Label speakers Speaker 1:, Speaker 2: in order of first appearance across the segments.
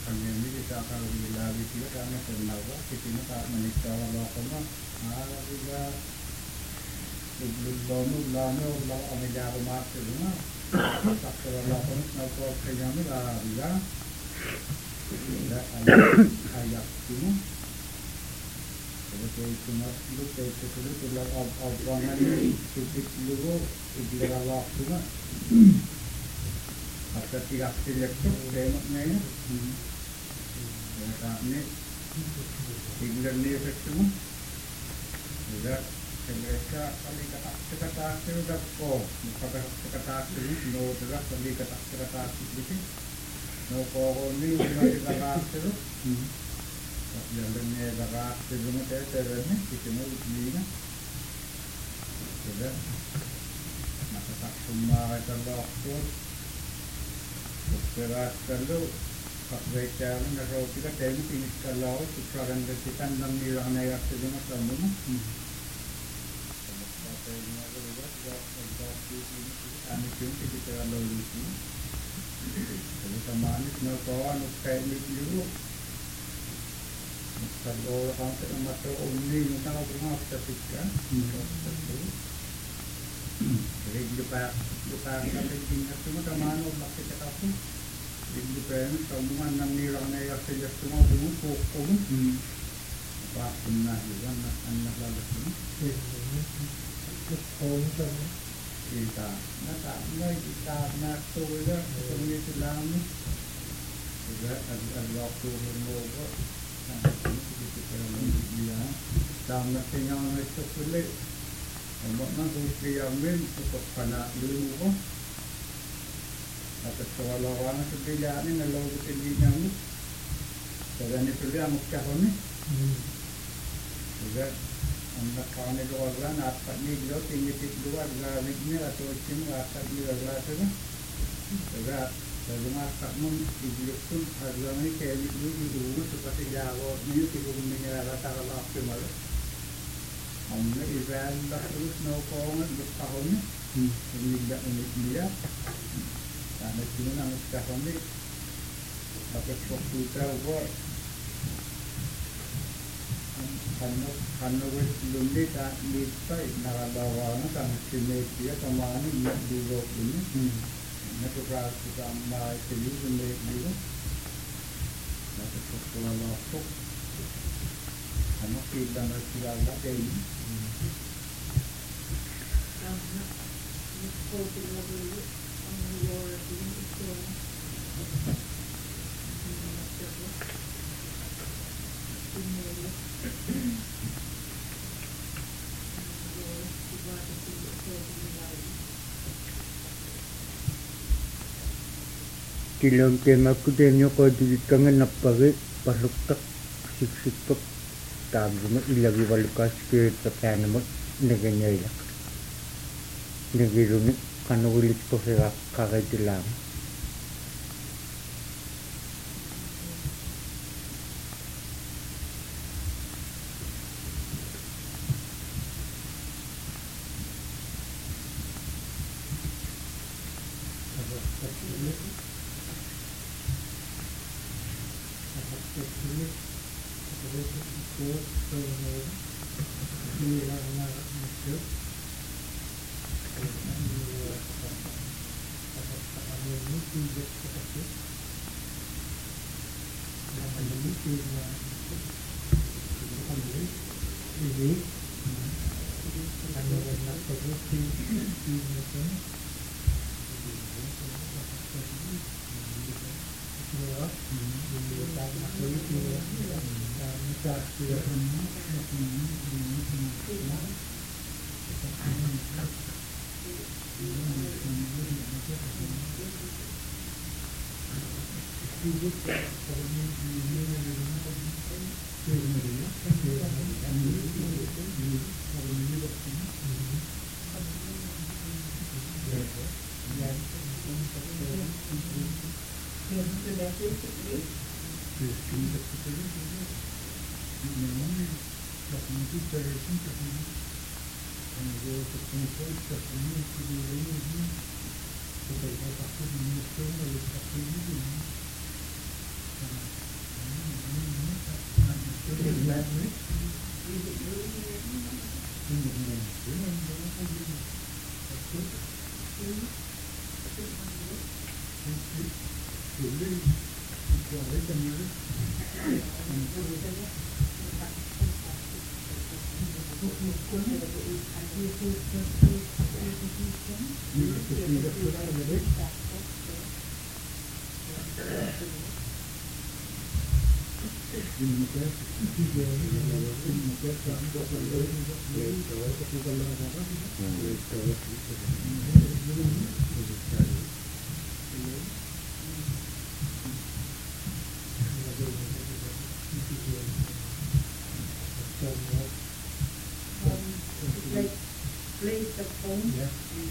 Speaker 1: Kami kita akan lagi kita karena kenapa kita tak menikah kalau juga belum lalu ame jago mati rumah tak terlalu nak kenyang lah ya tidak ayat cuma jadi cuma lu itu lalu abangan sedikit lu itu lalu cuma apa tiga selektif demoknya ini England ni semua juga mereka kali kata sudah kok kata no sudah kali kata itu no kok ni masih kata itu jalannya kata itu macam terusnya kita mau ini sudah masa tak semua kalau berat kalau baca kalau kita temu ini kalau sekarang kita enam orang yang sedang sama ane kita kita lalu ini jadi teman itu kawan kayak itu kalau orang yang masuk ini kita ngomong ketika jadi kita tinggal semua teman orang kita tahu di pen temuan nang nirang na ya sejak semua dulu pokok apa benar juga anak lalu kita kita nak tu ya kami Islam juga ada waktu menunggu kita dia dalam tinggal itu sulit makna kita ambil untuk pada dulu atau kalau orang sebelah ni kalau kita lihat ni, kalau ni sebelah muka ni, juga anak kawan itu orang apa ni dia tinggi dua orang ni atau cuma apa ni orang tu, juga kalau macam pun itu pun orang ni kayak dulu seperti Jawa ni kita punya rata kalau apa malu, हमने Israel का पुरुष नौकाओं में दुष्टाओं में दिया karena sini namun sekarang ini pakai waktu terbuat karena belum tak lipai narabawana karena sini dia kemana nak dulu ini nak keras sama itu sini dulu nak waktu lalu karena kita masih ada ini
Speaker 2: Kilang tema ko din yung kodit ka nga napagay pasuktak siksik tabi mo ilagi walukas spirit sa piano mo naganyayak nagirumi kanulit ko sa kakadilang
Speaker 3: Place the phone. Yeah.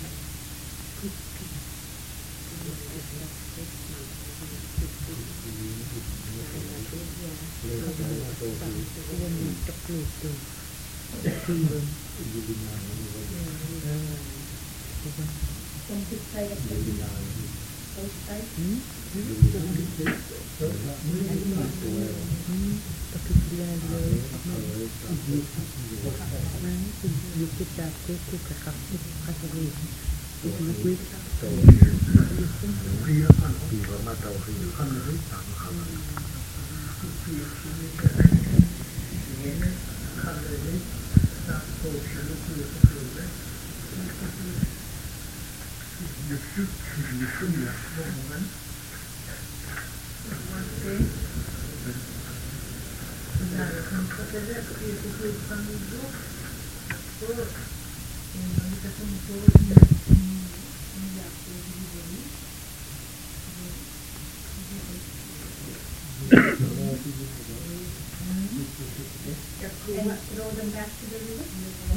Speaker 3: Throw them back to the river.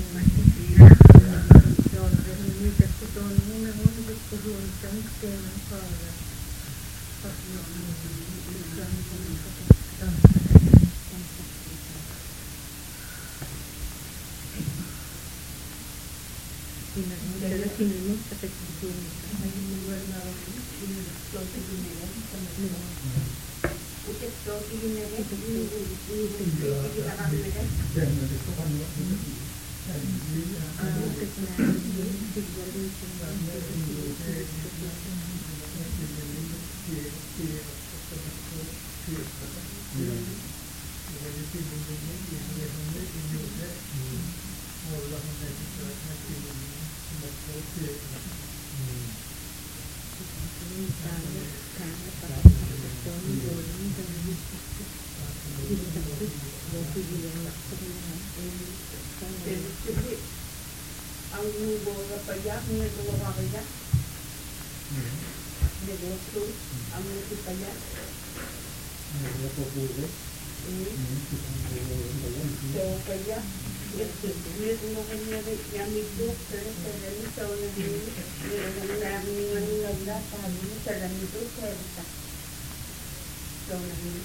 Speaker 3: Ang nubo na payak, may gawa payak. May gawa ang nubo payak. So payak, may mo kanya yung midok, pero sa lalo sa unang yung namin ng nagla, sabi mo sa lamito, kaya so namin.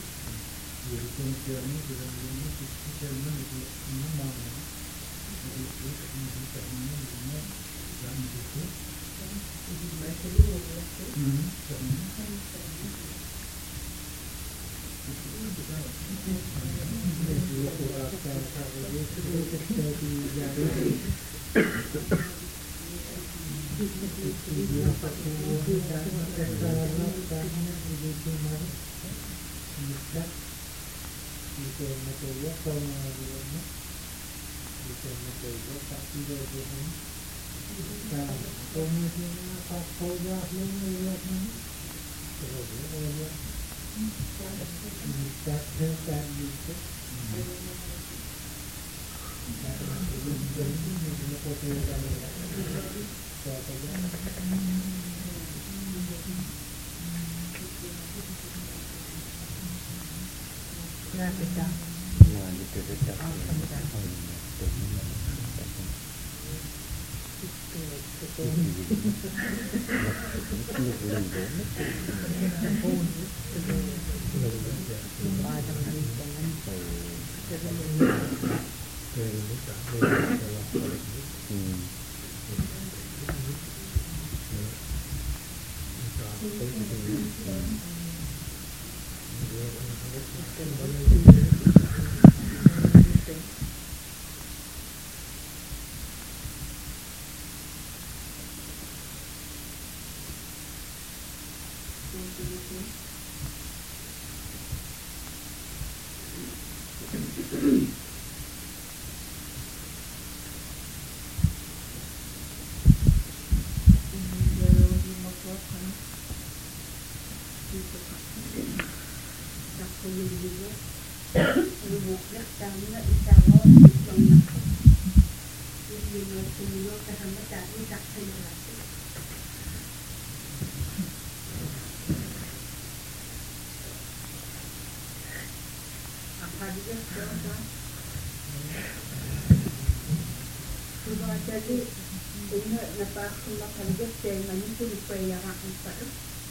Speaker 3: Jadi, ini lepas makan gede, mana tu lupa yang aku pakai.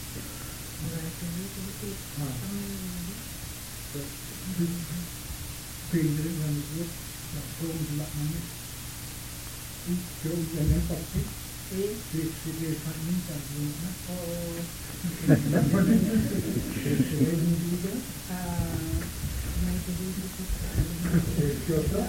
Speaker 1: Pinggir dengan itu, nak turun nak mana? Jom jangan pakai. Sisi kami tak guna. Oh, ini juga. Yang itu juga.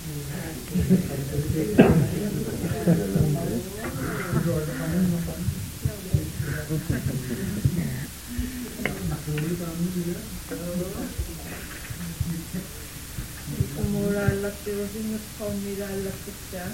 Speaker 3: Muralak pero sinus ko nilalak ko siya.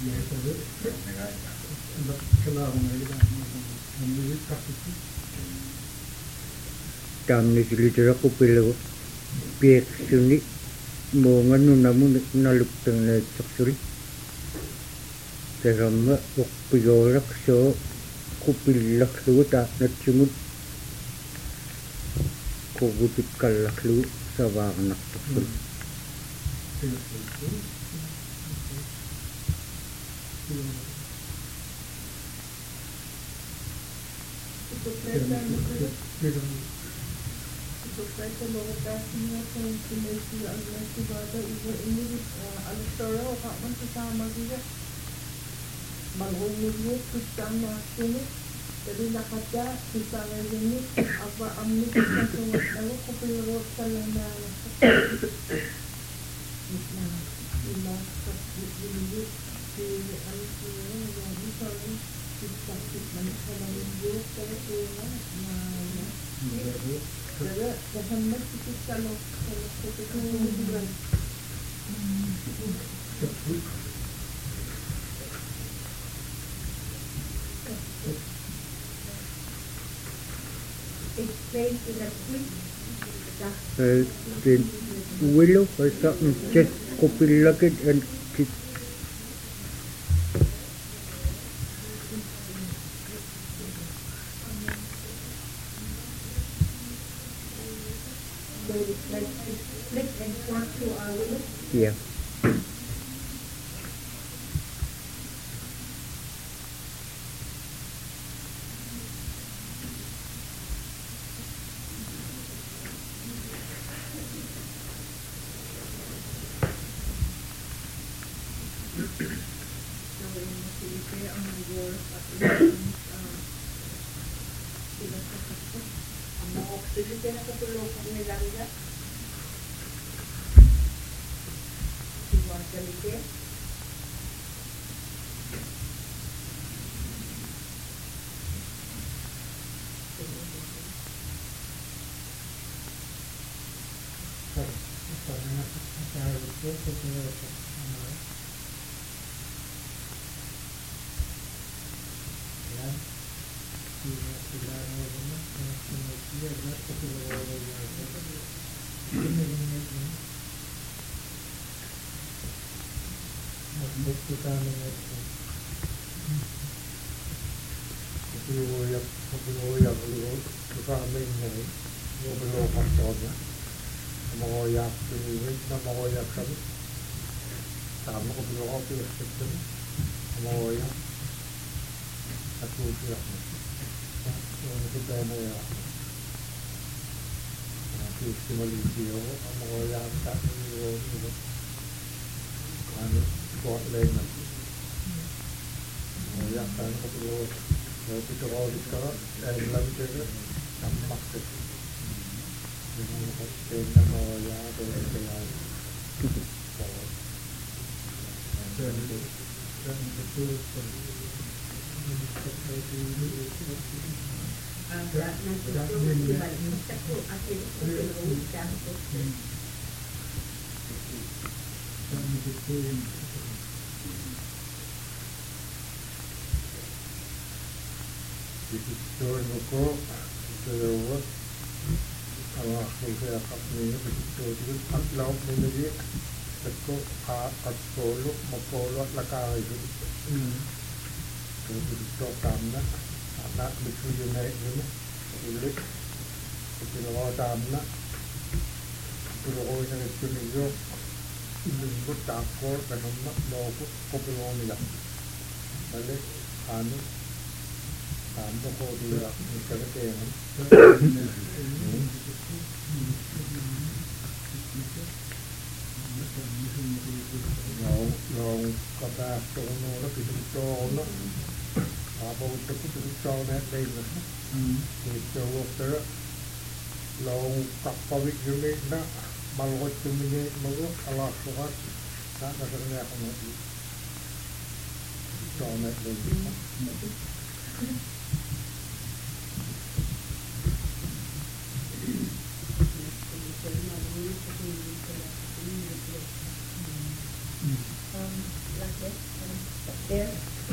Speaker 1: Ya itu untuk kelawan lagi dah, menurut kasih tu.
Speaker 2: Tamni silitera ko pilo piek suni mo nganu namu naluptang na saksuri terama okpigorak so kupilak lu ta natsungut ko gutip kalak lu sa wakanak saksuri
Speaker 3: Sukses mga kasino sa sinesila ang nasibada uwa ini alustora o kaman sasama sila mag-umulot kusama sila jadi nakada kusama rinit apa amni kusama sungat ako kupilot sa lana lima kapit si alustora nagagi sa rin sakit manik sa manibiyot kaya ina na Jadi, jangan mesti kalau kita bulan.
Speaker 2: den willow basta check kupilak and
Speaker 3: Flip and swap to our window.
Speaker 2: yeah.
Speaker 3: Yes.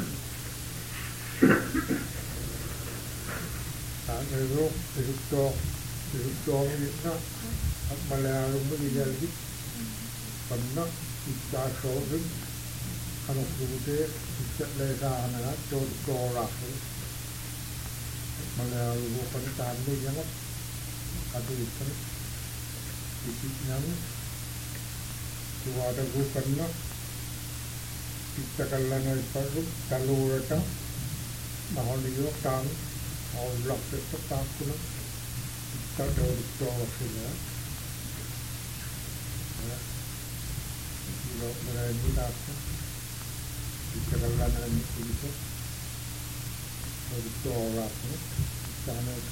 Speaker 1: Tayo Irukto na at Malayalam mo nilalagit pagna ikasawin kanong sude isat lesa na Torako Malayalam mo pagtanda yan at katulitan isip namin suwada gupan na itakalan ay pagod talurata mahaliyo kami Allah tetap takut kita dari doa kalau berani takut kita kalau nanti itu dari doa sana itu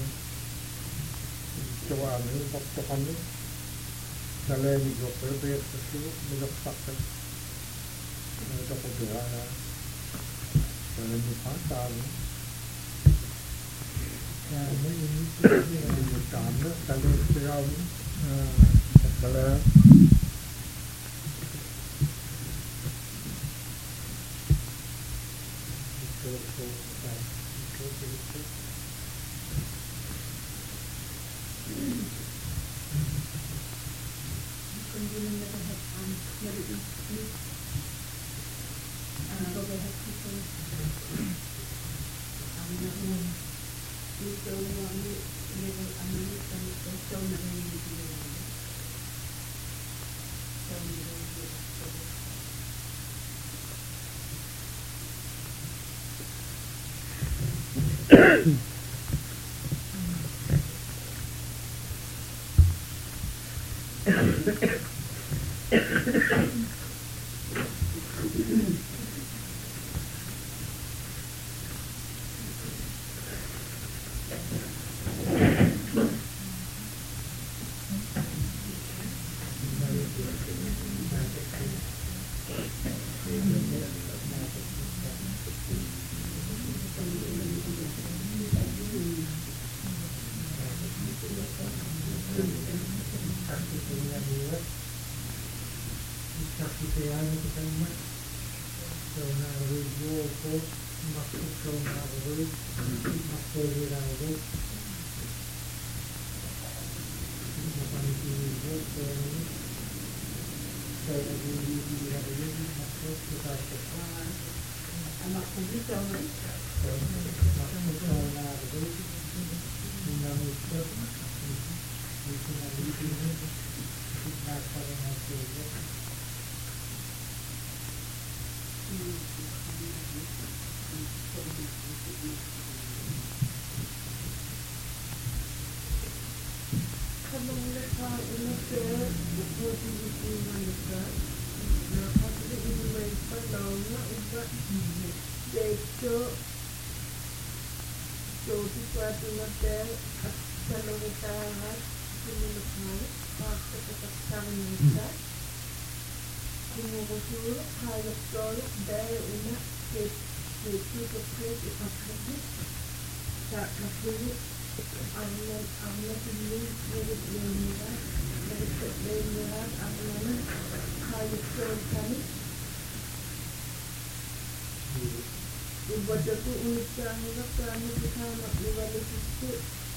Speaker 1: coba ambil waktu kami kalau ini juga berbeda sesuatu melekatkan kita berdoa kalau ini pantas Karena kalau sekarang kalau
Speaker 3: Ubadaku unikahnya kami kita nak ibadah itu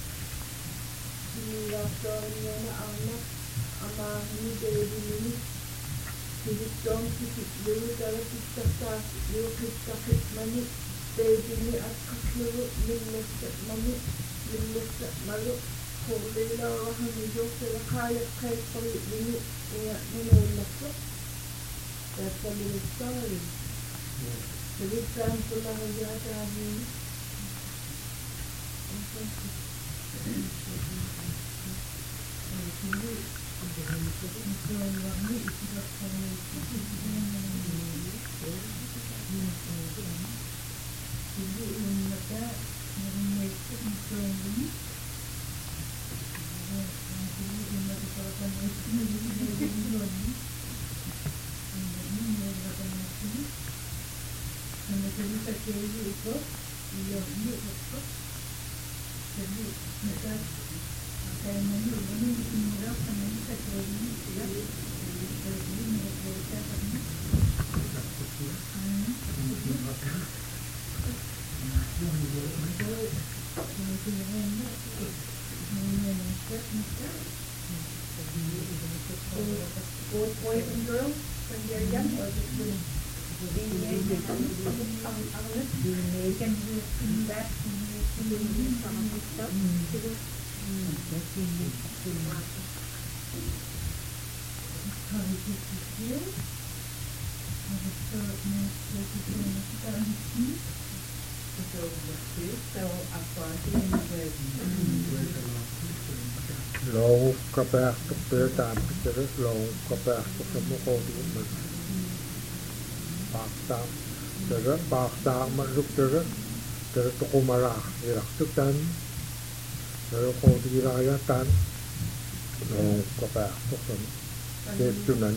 Speaker 3: Siniwasanya anak amahni dari ini Hidup hidup dulu kalau kita dulu kita mani dari ini akan dulu minyak malu Kulilah orang hidup selakaya kaya kali ini ingat menolak dan kami sekali. Jadi kan pulang aja kami. boys and girls when they're young, or just when they can do that
Speaker 2: Lâu cà bạc tập bê tạm cái rất lâu cà bạc tập nó có được mình bạc tạm mà lúc đó tôi cũng mà ra thì là tức tan rồi có đi ra ya tan lâu cà bạc tập nó cái chỗนั้น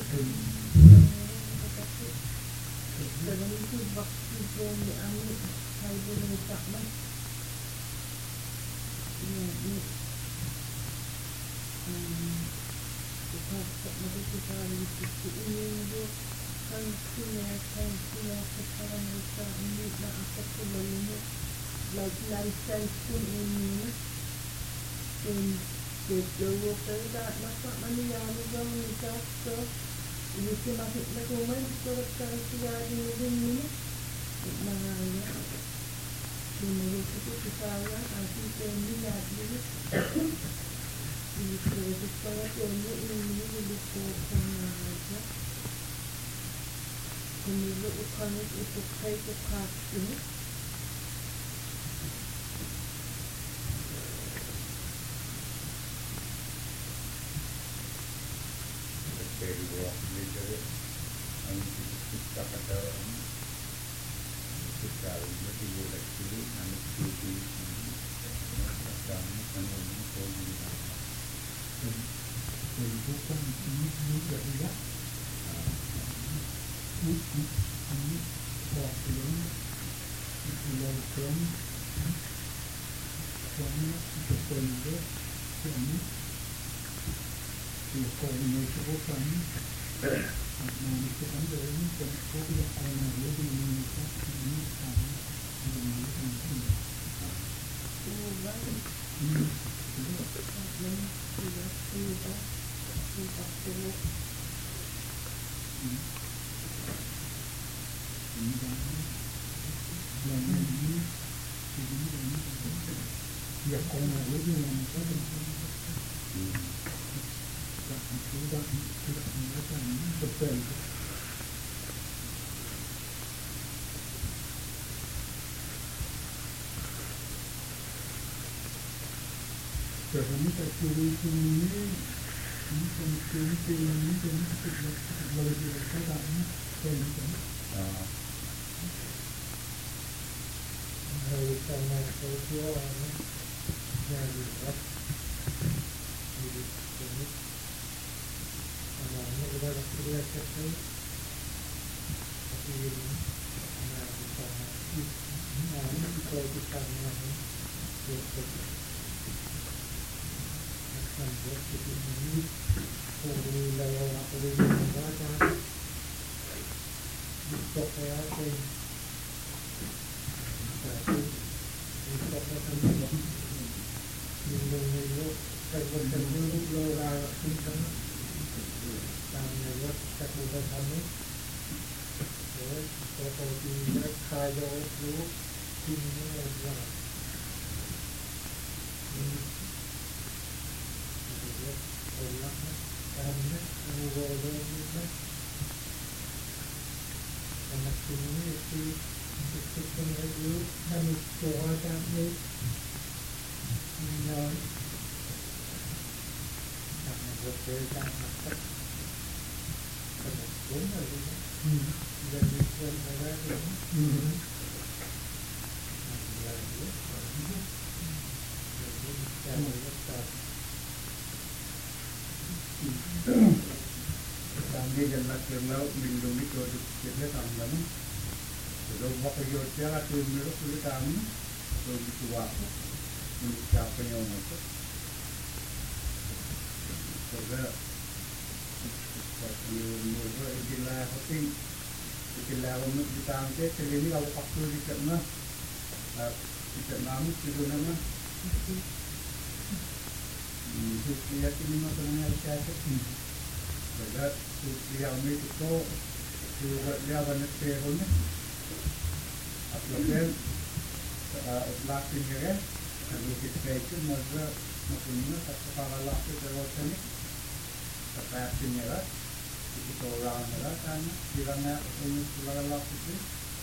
Speaker 1: That yang itu juga dia banyak tehonnya. Apalagi lakin ya, kalau kita itu masa maksudnya kalau lakin terus ini, katakannya lah, itu orang lah kan, bilangnya ini kalau lakin itu,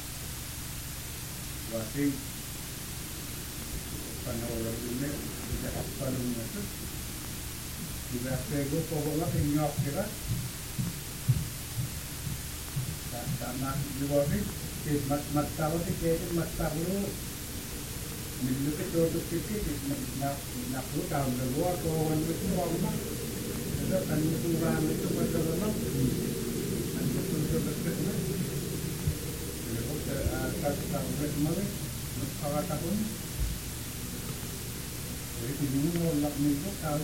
Speaker 1: berarti panorang ini tidak panungnya tu, juga sego pokoknya tinggal kira. Karena juga ni masalah ni kaya masalah minum itu tu sikit nak tahun dua kawan itu orang ada tanjuran itu macam mana itu tunjuk betul ni kalau tak betul mana kalau tahun itu minum nak minum tahun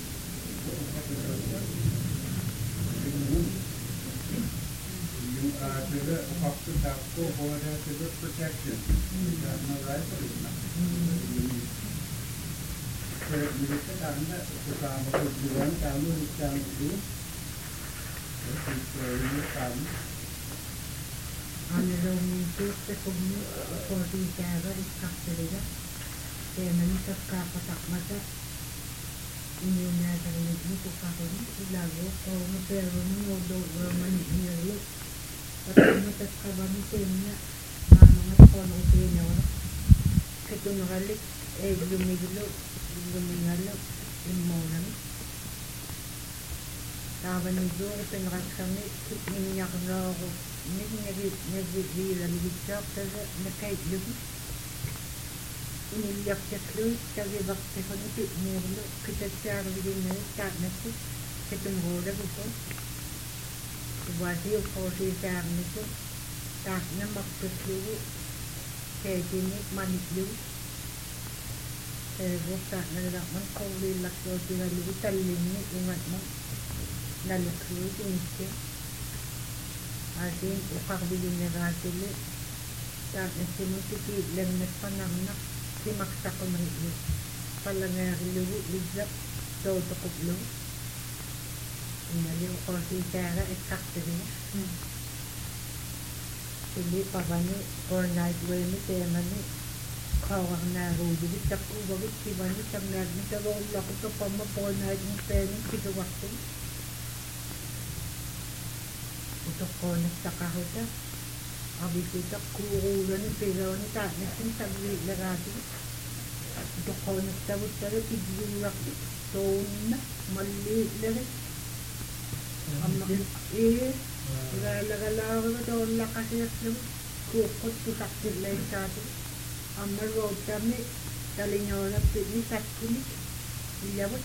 Speaker 1: juga waktu takut boleh juga protection, karena right itu. Mereka karena bersama tujuan kamu yang itu, itu kamu.
Speaker 4: Ano daw nito sa kung cara iskakteriga, kaya nanitas kapatakmata, inyo na tayo nito kakawin, ilago, o pero mo do manihiro. Katanya tas kawan itu na mga kono na wala kito nakalik lumiglo lumingalo imonan kawan itu penrak kami minyak na ako nagigila nagigchak taga nakait lubi inilyak chaklu taga bakte ko nito nirlo kita char din na tak nasi kitong roda ko wajib posisi itu tak nampak terlalu kayak gini manis dulu bukan nak kau lihat kau tinggal di talinnya ingat mak lalu kau ini asin ukak bilin rasile tak nasi mesti lengan panang nak dimaksa kau merilu palangan lu lihat tahu takut lu ini posisi cara iskakterinya. Jadi pagani overnight way ni tema ni kawang na rudo di takku bagit kibani samnag ni sabong lakot to pama overnight ni pen kita waktu. Untuk konek takahota abis kita kurulan ni pero ni tak ni sabri lagati. Untuk konek tabut tayo tidurak tona mali lagi. Gala-gala ko to lakas yung kukot ko sakit lang sa atin. Ang road kami, talingaw na pinisat ko ni ilawat.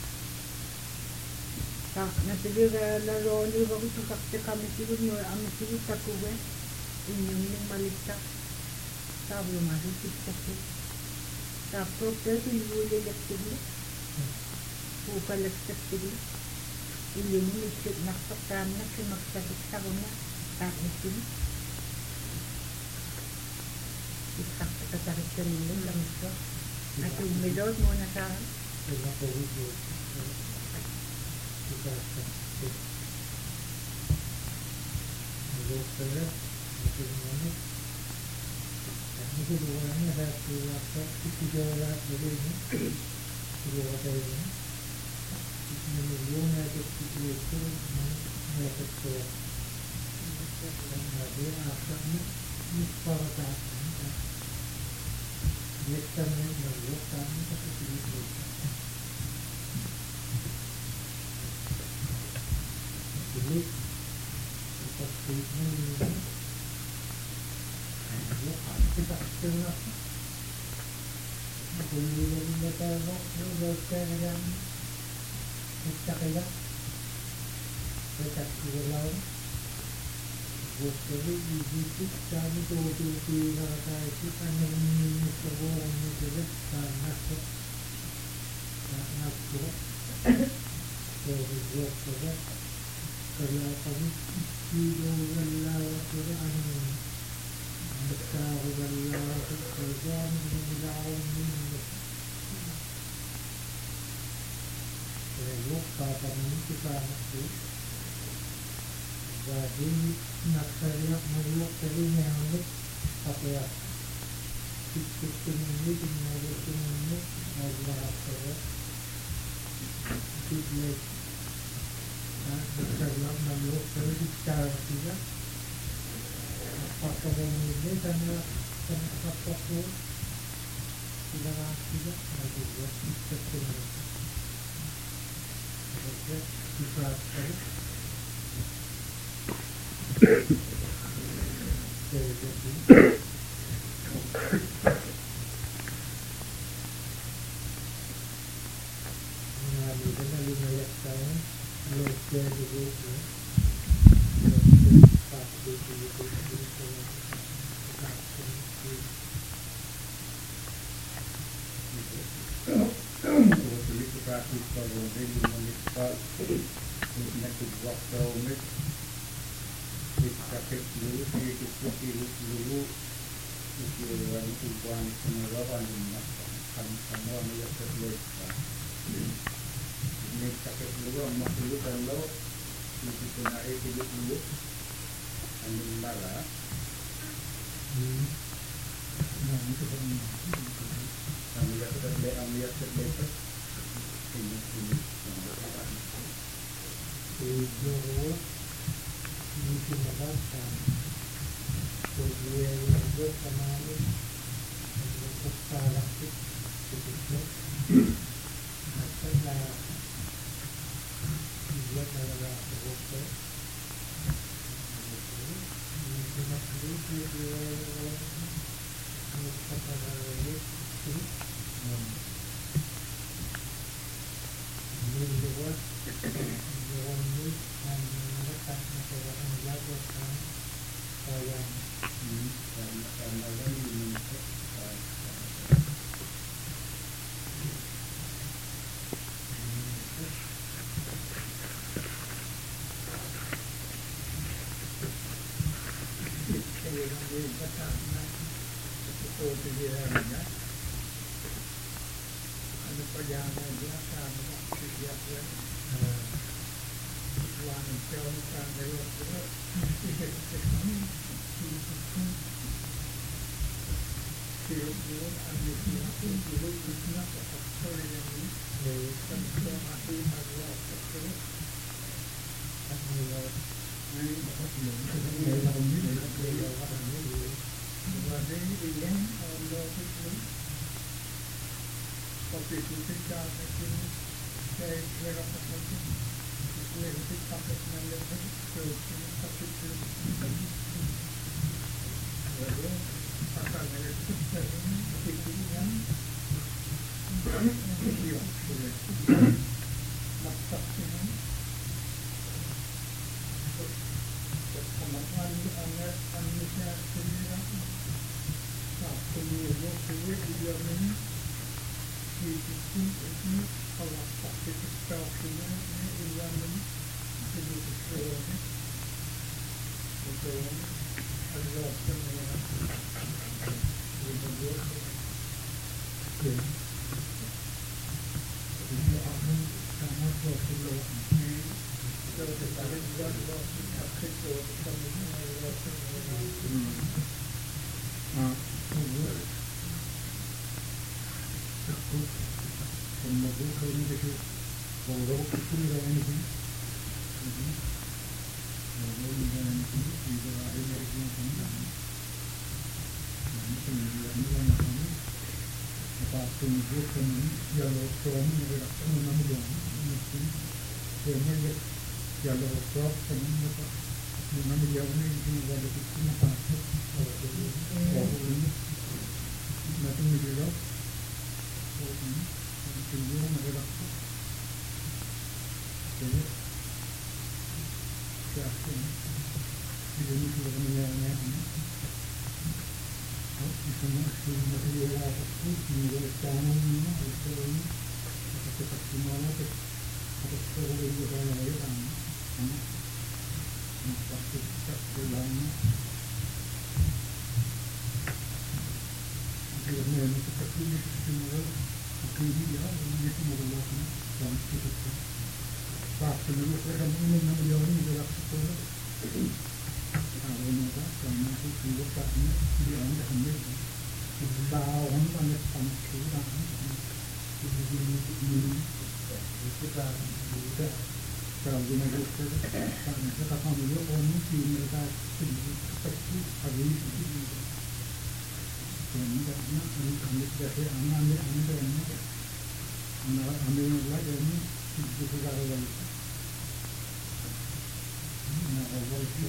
Speaker 4: Nasili gala-gala ni bago to sakit kami siguro ang siguro sa kuwe. Inyong yung malita. Sabi yung masisip ko. Tapos pero pinuli laktig mo. Pupalagsak siguro. Ini mesti nak pekan nak maksud saruna tak mesti kita tarik celilin lang ito at yung melod muna sa
Speaker 2: Yung nag-situation nag-ito nag-iakak ni para sa akin next time nag-work kami sa facility pilit tapos treatment kita kena kulilan na tayo work kaya kita kaya dekat pulau bukti itu kami tuh nara kita ini semua ini juga karena dari bukti kalau kami tidak lalu kita anu kita lalu kerja meninggalkan Papa ni kita nak tu, Jadi nak saya mau cari yang apa ya? Itu ini mau saya itu saya mau cari cara dia apa ini karena apa tuh tidak lagi ya itu bisa
Speaker 1: ini tak sama tu sungguh tak ni dia anda ambil bawang banyak pangsi kan ini kita sudah kalau guna kita kan kita panggil orang mesti mereka seperti hari ini dan nak ambil jadi ambil lagi ini itu kalau lagi nah awal itu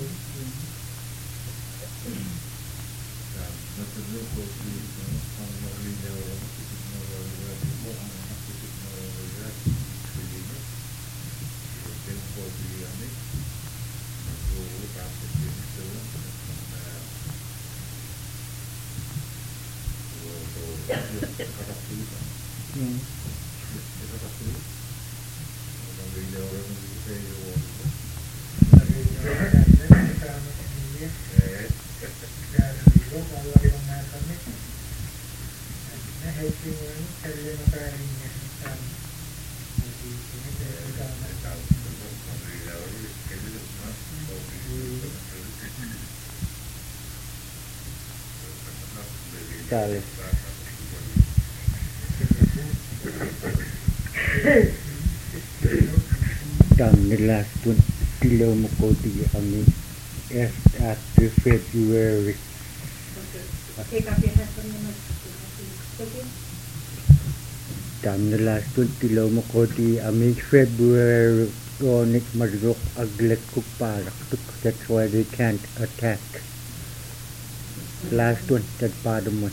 Speaker 2: Kali. Tanggal 20 kilometer kami at February. Tanggal 20 kilometer kami February onik madrok aglet kuparak. That's why they can't attack. Last one that Padamon.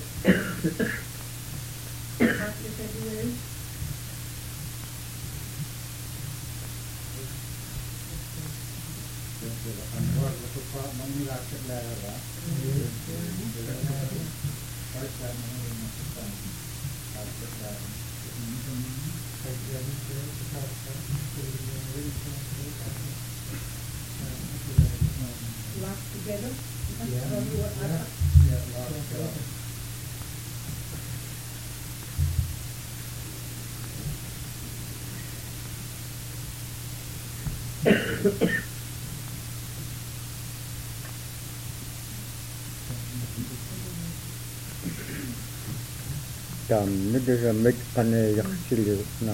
Speaker 2: Neder met pane yaksil na.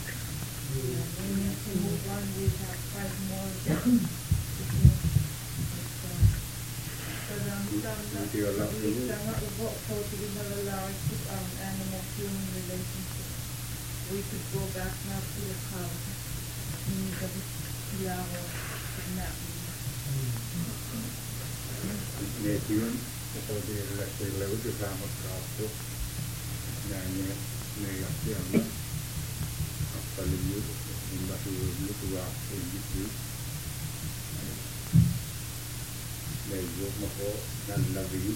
Speaker 3: We could go back now to the car.
Speaker 1: Netiun atau di level itu sama kerap nyanyi yang apa lagi jumlah dua itu lagi mau dan lagi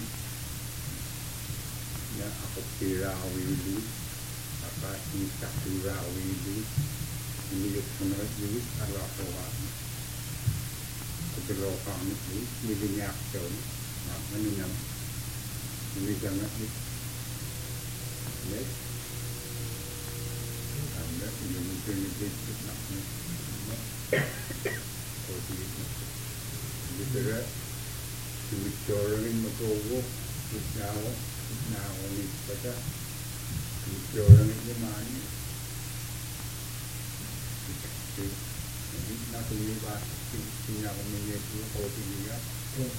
Speaker 1: ya aku kira awal apa ini tak kira awal ini sebenarnya jadi adalah orang kebelokan itu miliknya jauh ini yang ini jangan Yes. Anda ini mungkin itu nak ni. Jadi kita orang ini mahu now ni pada orang ini mana? Jadi nak ni bahas Cina ini itu kalau dia.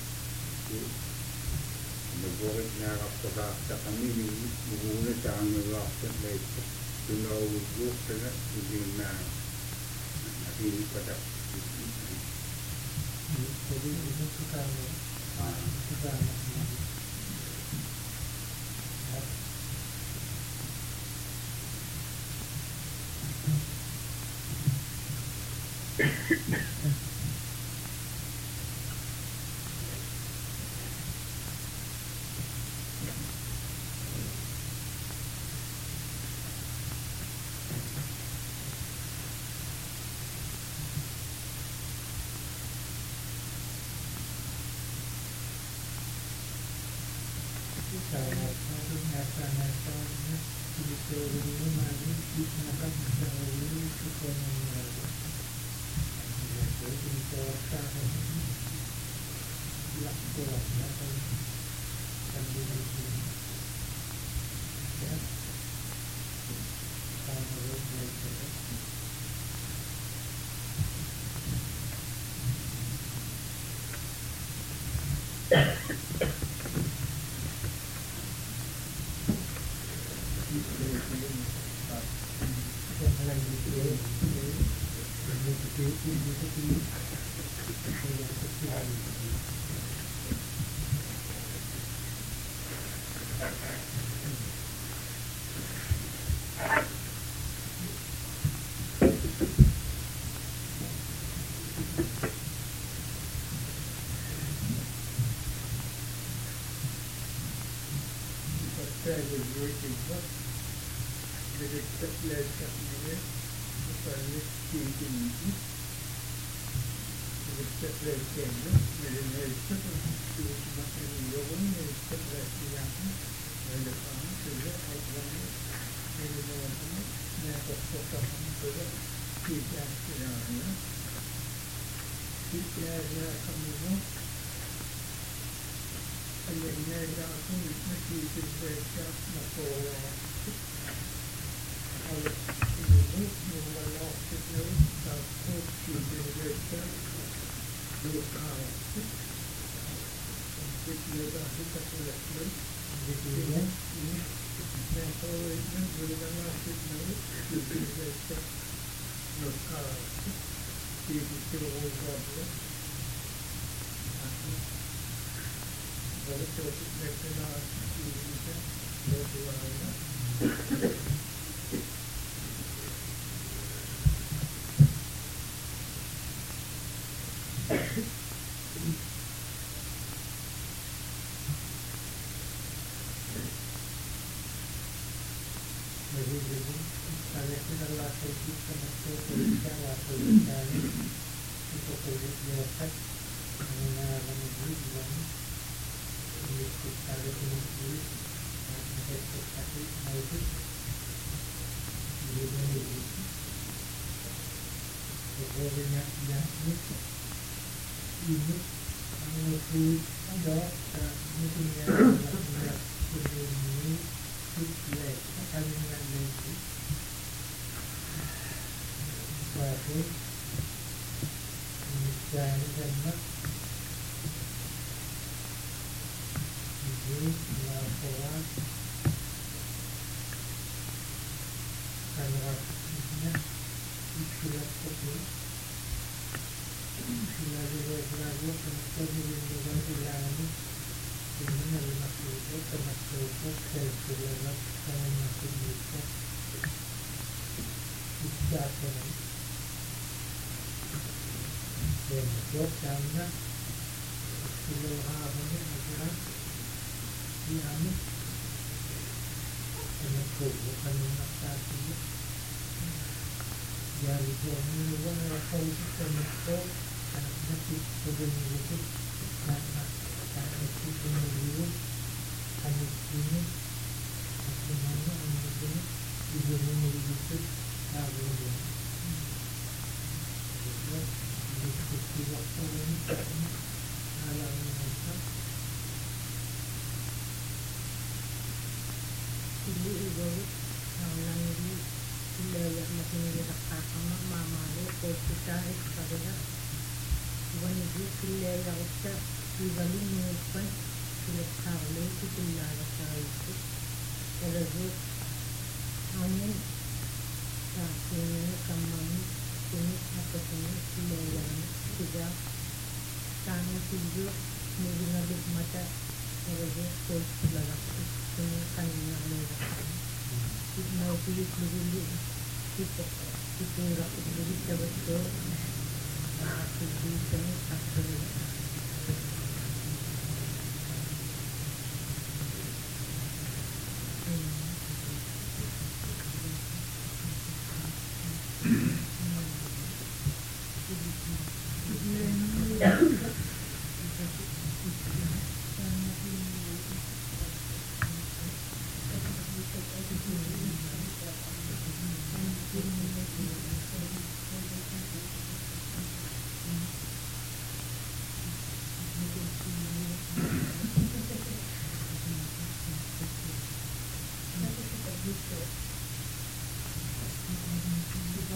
Speaker 1: Nagbuhat niya ako sa kami muna sa ang nalakot na ito. Tunawag ka na, hindi na nakinig pa daw. Pwede ito sa kami. Sa kami.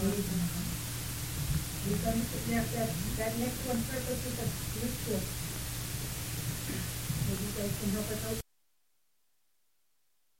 Speaker 4: That next one purpose is a ritual. Maybe you guys can help us out